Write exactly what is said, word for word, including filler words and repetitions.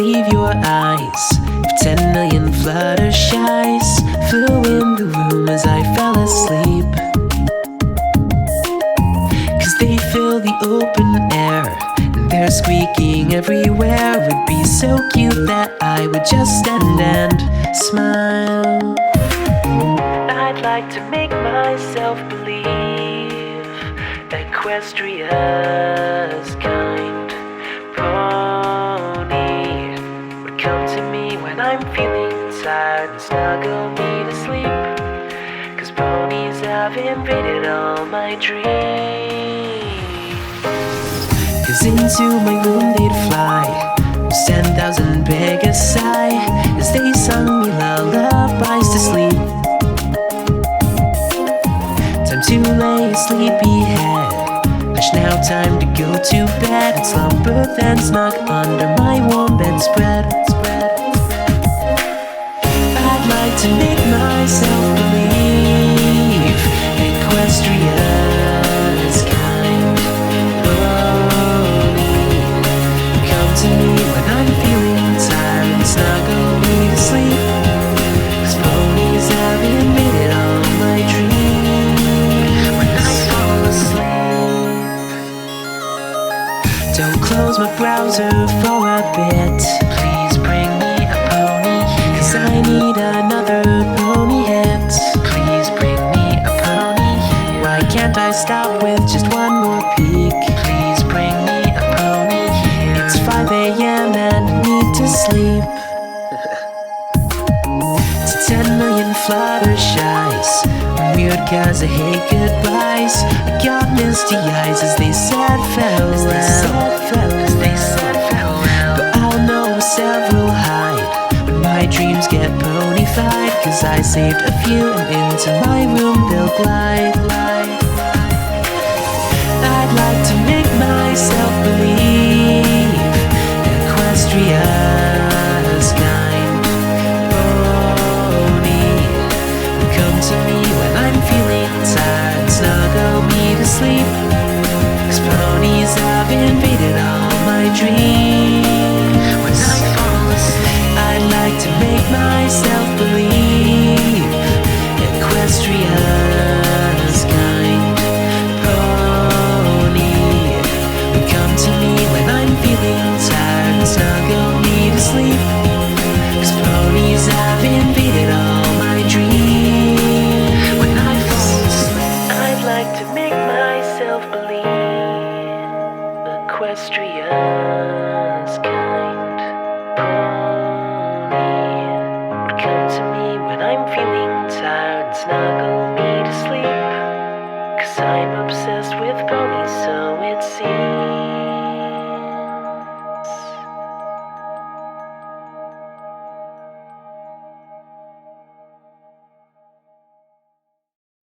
believe your eyes. If ten million fluttershies flew in the room as I fell asleep, 'cause they fill the open air and they're squeaking everywhere. Would be so cute that I would just stand and smile. I'd like to make myself believe Equestria's kind pony would come to me when I'm feeling tired and snuggle me to sleep, 'cause ponies have invaded all my dreams. 'Cause into my room they'd fly, ten thousand beg a sigh, as they sung me lullabies to sleep. Time to lay a sleepy head, hush now, time to go to bed, and slumber then snug under my warm bedspread. I'd like to make myself believe Equestria's kind pony come to me when I'm feeling tired and snuggle me to sleep, 'cause ponies have invaded all my dreams when I fall asleep. Don't close my browser for a bit, please bring me a pony, 'cause I need another pony hit. Please bring me a pony. Why can't I stop with just one more peek? Please bring me a pony. It's five a m and I need to sleep. To ten million fluttershies, I'm weird 'cause I hate goodbyes. I got misty eyes as they said farewell. But I'll know several hide when my dreams get pony-fied, 'cause I saved a few and into my room they'll glide. I'd like to make myself believe Equestria's kind pony come to me when I'm feeling tired, snuggle me to sleep,